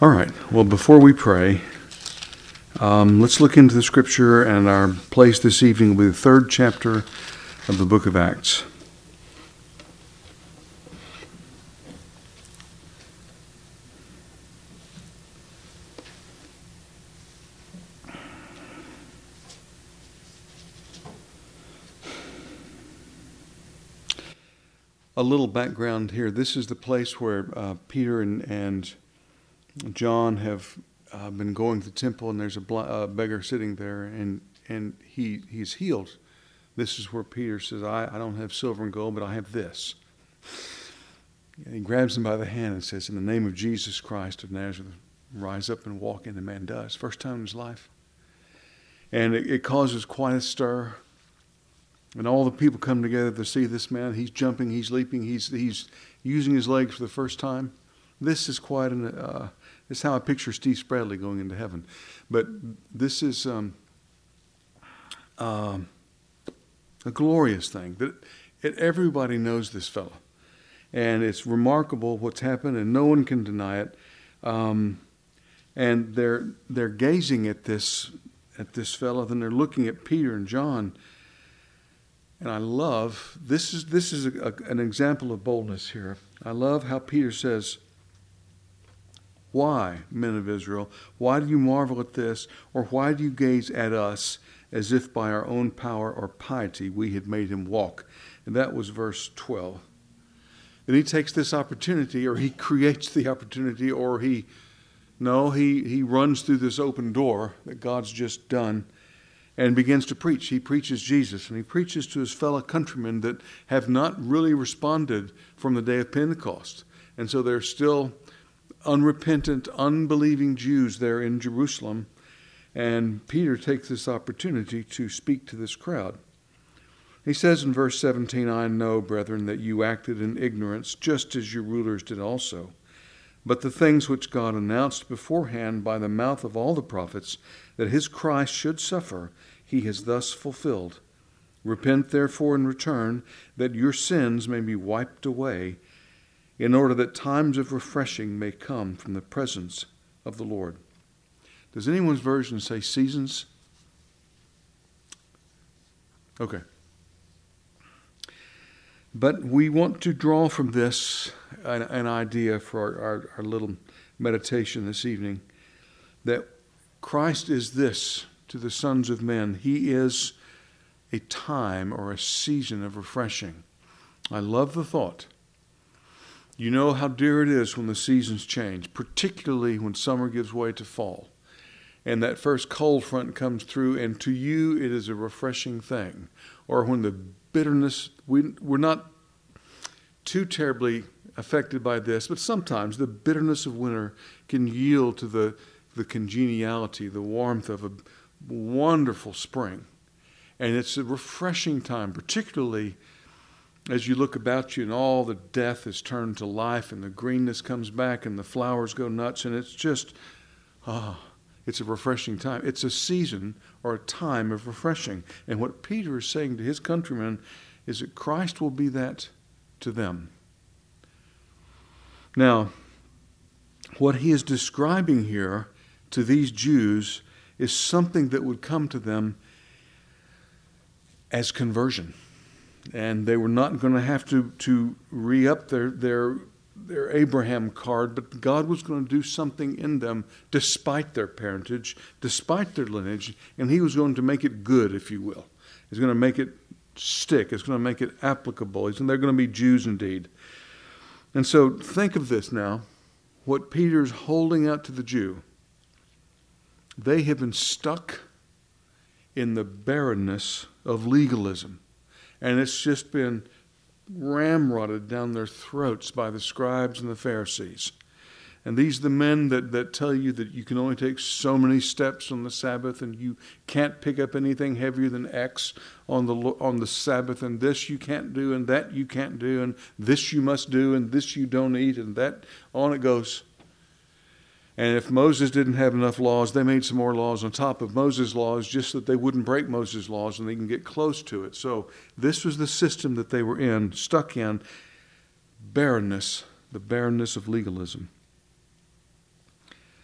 All right. Well, before we pray, let's look into the Scripture, and our place this evening will be the third chapter of the book of Acts. A little background here. This is the place where Peter and John have been going to the temple, and there's a beggar sitting there, and he's healed. This is where Peter says, I don't have silver and gold, but I have this. And he grabs him by the hand and says, in the name of Jesus Christ of Nazareth, rise up and walk. And the man does. First time in his life. And it causes quite a stir. And all the people come together to see this man. He's jumping, he's leaping, he's using his legs for the first time. This is quite this is how I picture Steve Spradley going into heaven. But this is a glorious thing. That everybody knows this fellow. And it's remarkable what's happened, and no one can deny it. And they're gazing at this fellow, then they're looking at Peter and John. And I love, this is an example of boldness here. I love how Peter says, why, men of Israel, why do you marvel at this? Or why do you gaze at us as if by our own power or piety we had made him walk? And that was verse 12. Then he takes this opportunity, or he creates the opportunity, or he runs through this open door that God's just done and begins to preach. He preaches Jesus, and he preaches to his fellow countrymen that have not really responded from the day of Pentecost. And so they're still unrepentant, unbelieving Jews there in Jerusalem. And Peter takes this opportunity to speak to this crowd. He says in verse 17, I know, brethren, that you acted in ignorance, just as your rulers did also. But the things which God announced beforehand by the mouth of all the prophets, that his Christ should suffer, he has thus fulfilled. Repent therefore and return, that your sins may be wiped away, in order that times of refreshing may come from the presence of the Lord. Does anyone's version say seasons? Okay. But we want to draw from this an idea for our little meditation this evening, that Christ is this to the sons of men. He is a time or a season of refreshing. I love the thought. You know how dear it is when the seasons change, particularly when summer gives way to fall. And that first cold front comes through, and to you it is a refreshing thing. Or when the bitterness, we're not too terribly affected by this, but sometimes the bitterness of winter can yield to the congeniality, the warmth of a wonderful spring. And it's a refreshing time, particularly as you look about you and all the death is turned to life and the greenness comes back and the flowers go nuts, and it's just, it's a refreshing time. It's a season or a time of refreshing. And what Peter is saying to his countrymen is that Christ will be that to them. Now, what he is describing here to these Jews is something that would come to them as conversion. And they were not going to have to re-up their Abraham card, but God was going to do something in them despite their parentage, despite their lineage, and he was going to make it good, if you will. He's going to make it stick. It's going to make it applicable. They're going to be Jews indeed. And so think of this now, what Peter's holding out to the Jew. They have been stuck in the barrenness of legalism. And it's just been ramrodded down their throats by the scribes and the Pharisees. And these are the men that tell you that you can only take so many steps on the Sabbath, and you can't pick up anything heavier than X on the Sabbath, and this you can't do, and that you can't do, and this you must do, and this you don't eat, and that, on it goes. And if Moses didn't have enough laws, they made some more laws on top of Moses' laws, just that they wouldn't break Moses' laws and they can get close to it. So this was the system that they were in, stuck in, barrenness, the barrenness of legalism.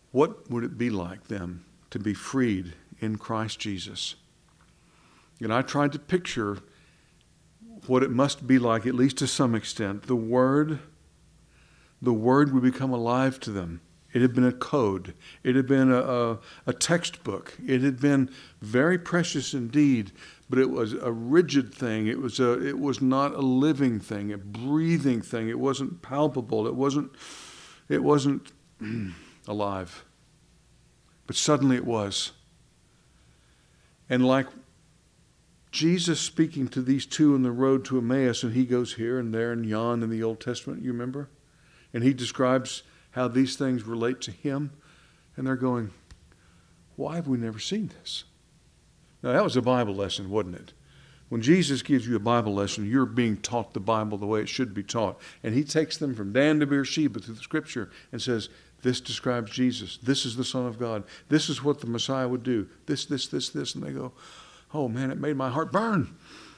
What would it be like them to be freed in Christ Jesus? And I tried to picture what it must be like, at least to some extent. The Word would become alive to them. It had been a code. It had been a textbook. It had been very precious indeed, but it was a rigid thing. It was not a living thing, a breathing thing. It wasn't palpable. It wasn't alive. But suddenly it was. And like Jesus speaking to these two on the road to Emmaus, and he goes here and there and yon in the Old Testament, you remember? And he describes how these things relate to him. And they're going, why have we never seen this? Now, that was a Bible lesson, wasn't it? When Jesus gives you a Bible lesson, you're being taught the Bible the way it should be taught. And he takes them from Dan to Beersheba through the Scripture and says, this describes Jesus. This is the Son of God. This is what the Messiah would do. This. And they go, oh man, it made my heart burn.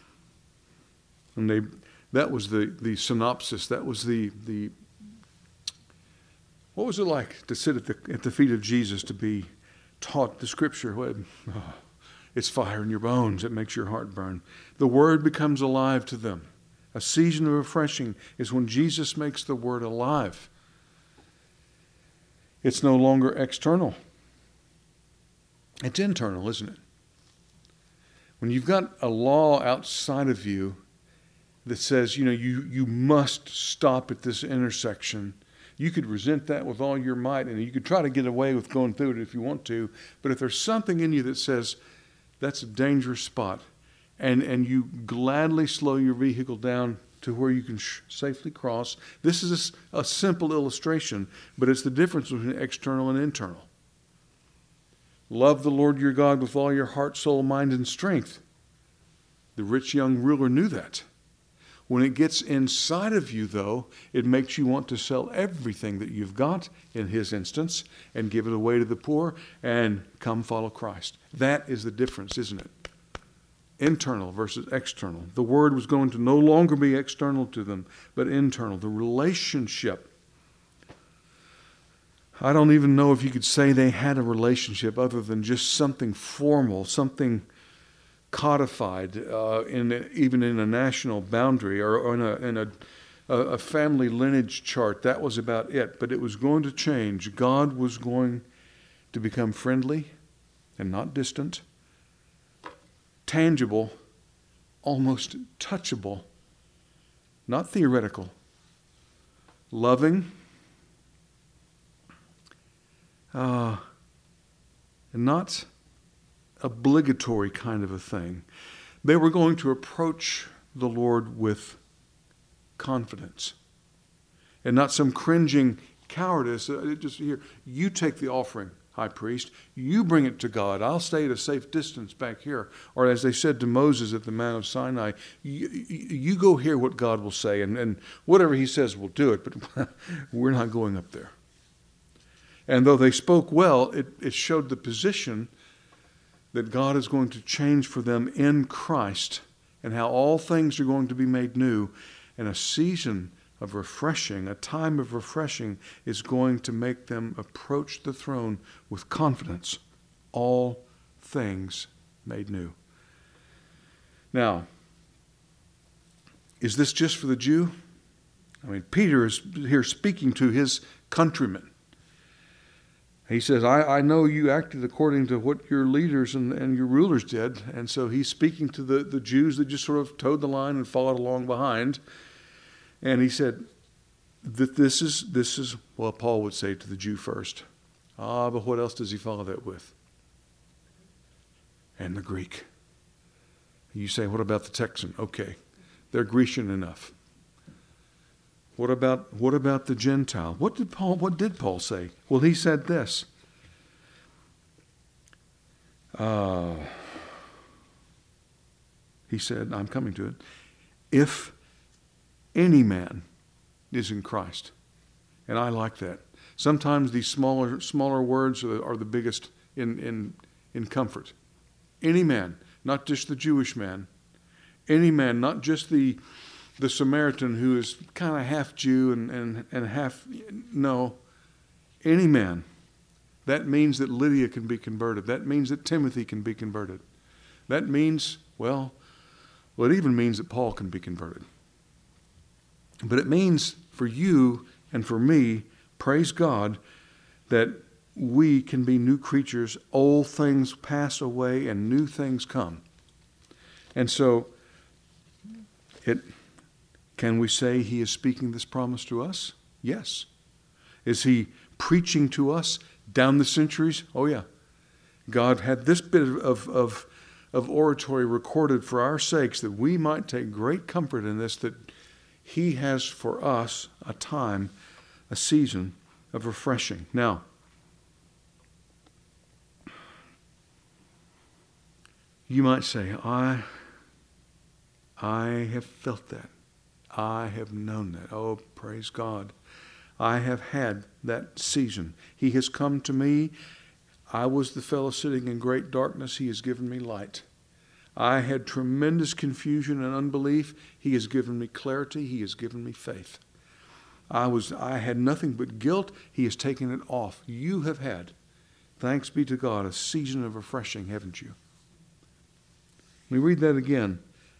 And that was the synopsis. That was the what was it like to sit at the feet of Jesus, to be taught the Scripture? It's fire in your bones. It makes your heart burn. The Word becomes alive to them. A season of refreshing is when Jesus makes the Word alive. It's no longer external. It's internal, isn't it? When you've got a law outside of you that says, you must stop at this intersection, you could resent that with all your might, and you could try to get away with going through it if you want to. But if there's something in you that says, that's a dangerous spot, and you gladly slow your vehicle down to where you can safely cross. This is a simple illustration, but it's the difference between external and internal. Love the Lord your God with all your heart, soul, mind, and strength. The rich young ruler knew that. When it gets inside of you, though, it makes you want to sell everything that you've got, in his instance, and give it away to the poor and come follow Christ. That is the difference, isn't it? Internal versus external. The Word was going to no longer be external to them, but internal. The relationship. I don't even know if you could say they had a relationship other than just something formal, something codified, even in a national boundary or in a family lineage chart. That was about it. But it was going to change. God was going to become friendly and not distant, tangible, almost touchable, not theoretical, loving, and not obligatory kind of a thing. They were going to approach the Lord with confidence and not some cringing cowardice. Just here, you take the offering, high priest. You bring it to God. I'll stay at a safe distance back here. Or as they said to Moses at the Mount of Sinai, you go hear what God will say, and whatever he says, we'll do it, but we're not going up there. And though they spoke well, it showed the position that God is going to change for them in Christ, and how all things are going to be made new, and a season of refreshing, a time of refreshing, is going to make them approach the throne with confidence. All things made new. Now, is this just for the Jew? I mean, Peter is here speaking to his countrymen. He says, I know you acted according to what your leaders and your rulers did. And so he's speaking to the Jews that just sort of towed the line and followed along behind. And he said that this is, well, Paul would say to the Jew first. But what else does he follow that with? And the Greek. You say, what about the Texan? Okay, they're Grecian enough. What about the Gentile? What did Paul say? Well, he said this. He said, I'm coming to it. If any man is in Christ. And I like that. Sometimes these smaller words are the biggest in comfort. Any man, not just the Jewish man. Any man, not just the Samaritan who is kind of half Jew and half, no, any man That means that Lydia can be converted. That means that Timothy can be converted. That means, well, it even means that Paul can be converted. But it means for you and for me, praise God, that we can be new creatures. Old things pass away and new things come. And so, can we say he is speaking this promise to us? Yes. Is he preaching to us down the centuries? Oh yeah. God had this bit of oratory recorded for our sakes, that we might take great comfort in this, that he has for us a time, a season of refreshing. Now, you might say, I have felt that. I have known that. Oh, praise God. I have had that season. He has come to me. I was the fellow sitting in great darkness. He has given me light. I had tremendous confusion and unbelief. He has given me clarity. He has given me faith. I had nothing but guilt. He has taken it off. You have had, thanks be to God, a season of refreshing, haven't you? Let me read that again.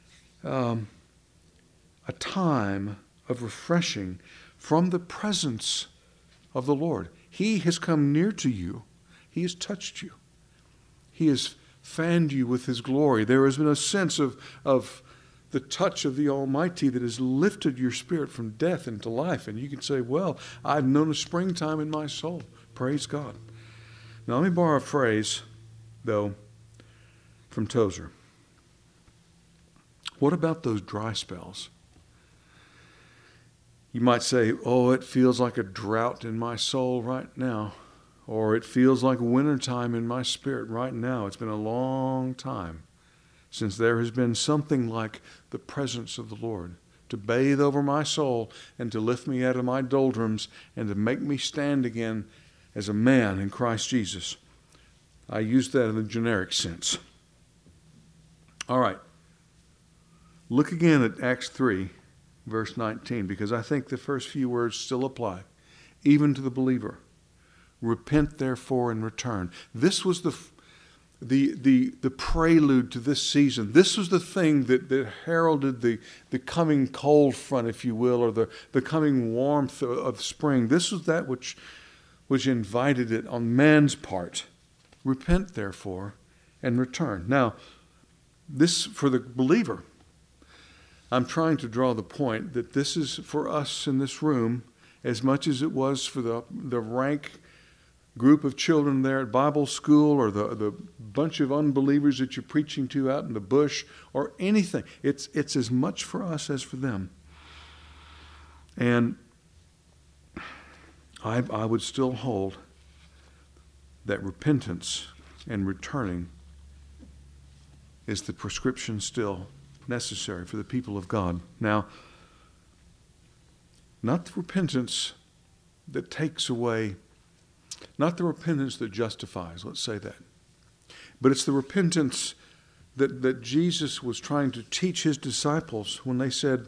A time of refreshing from the presence of the Lord. He has come near to you. He has touched you. He has fanned you with his glory. There has been a sense of the touch of the Almighty that has lifted your spirit from death into life. And you can say, well, I've known a springtime in my soul. Praise God. Now let me borrow a phrase, though, from Tozer. What about those dry spells? You might say, oh, it feels like a drought in my soul right now. Or it feels like wintertime in my spirit right now. It's been a long time since there has been something like the presence of the Lord to bathe over my soul and to lift me out of my doldrums and to make me stand again as a man in Christ Jesus. I use that in a generic sense. All right. Look again at Acts 3, verse 19, because I think the first few words still apply, even to the believer. Repent, therefore, and return. This was the prelude to this season. This was the thing that heralded the coming cold front, if you will, or the coming warmth of spring. This was that which invited it on man's part. Repent, therefore, and return. Now, this for the believer. I'm trying to draw the point that this is for us in this room as much as it was for the rank group of children there at Bible school or the bunch of unbelievers that you're preaching to out in the bush or anything. It's as much for us as for them. And I would still hold that repentance and returning is the prescription still necessary for the people of God. Now, not the repentance that takes away, not the repentance that justifies, let's say that. But it's the repentance that Jesus was trying to teach his disciples when he said,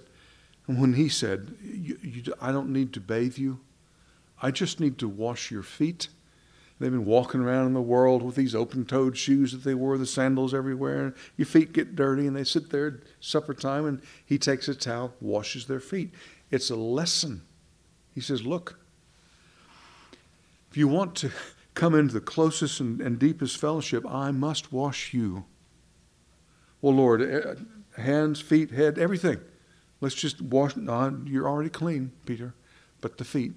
I don't need to bathe you. I just need to wash your feet. They've been walking around in the world with these open-toed shoes that they wore, the sandals everywhere. And your feet get dirty, and they sit there at supper time, and he takes a towel, washes their feet. It's a lesson. He says, look, if you want to come into the closest and deepest fellowship, I must wash you. Well, Lord, hands, feet, head, everything. Let's just wash. You're already clean, Peter, but the feet.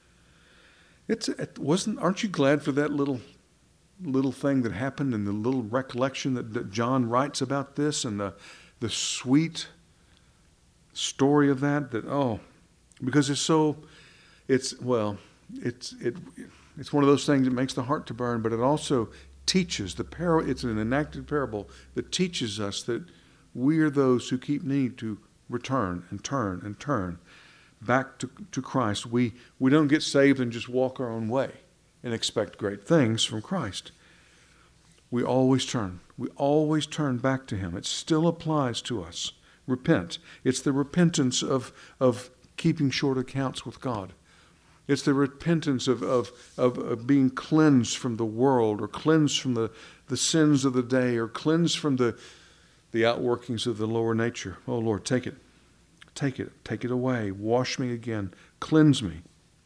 Aren't you glad for that little thing that happened and the little recollection that John writes about this and the sweet story of that because it's one of those things that makes the heart to burn, but it also teaches it's an enacted parable that teaches us that we are those who keep needing to return and turn and turn back to Christ. We don't get saved and just walk our own way and expect great things from Christ. We always turn. We always turn back to him. It still applies to us. Repent. It's the repentance of keeping short accounts with God. It's the repentance of being cleansed from the world, or cleansed from the sins of the day, or cleansed from the outworkings of the lower nature. Oh, Lord, take it. Take it. Take it away. Wash me again. Cleanse me.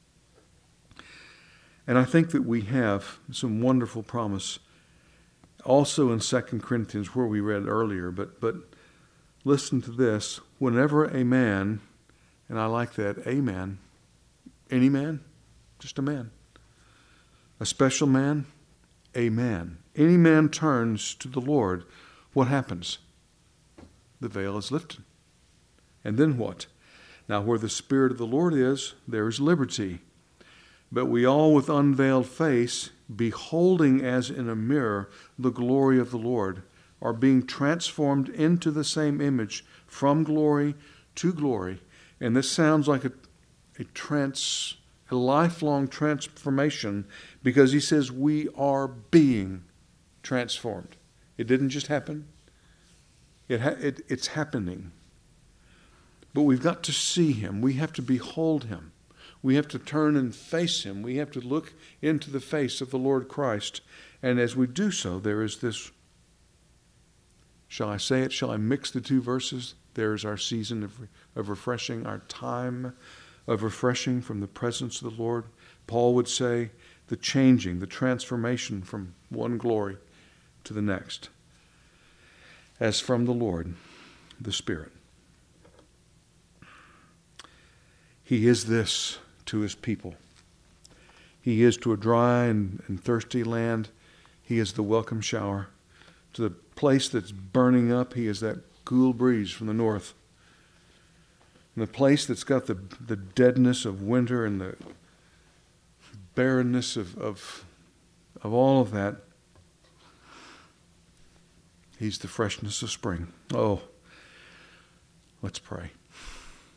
And I think that we have some wonderful promise also in 2 Corinthians, where we read earlier. But listen to this. Whenever a man, and I like that, a man, any man, just a man, a special man, a man, any man turns to the Lord, what happens? The veil is lifted. And then what? Now, where the Spirit of the Lord is, there is liberty. But we all with unveiled face, beholding as in a mirror the glory of the Lord, are being transformed into the same image from glory to glory. And this sounds like a lifelong transformation, because he says we are being transformed. It didn't just happen. It's happening. But we've got to see him. We have to behold him. We have to turn and face him. We have to look into the face of the Lord Christ. And as we do so, there is this, shall I say it? Shall I mix the two verses? There is our season of refreshing, our time of refreshing from the presence of the Lord. Paul would say the changing, the transformation from one glory to the next, as from the Lord, the Spirit. He is this to his people. He is to a dry and thirsty land. He is the welcome shower. To the place that's burning up, he is that cool breeze from the north. And the place that's got the deadness of winter and the barrenness of all of that, he's the freshness of spring. Oh, let's pray.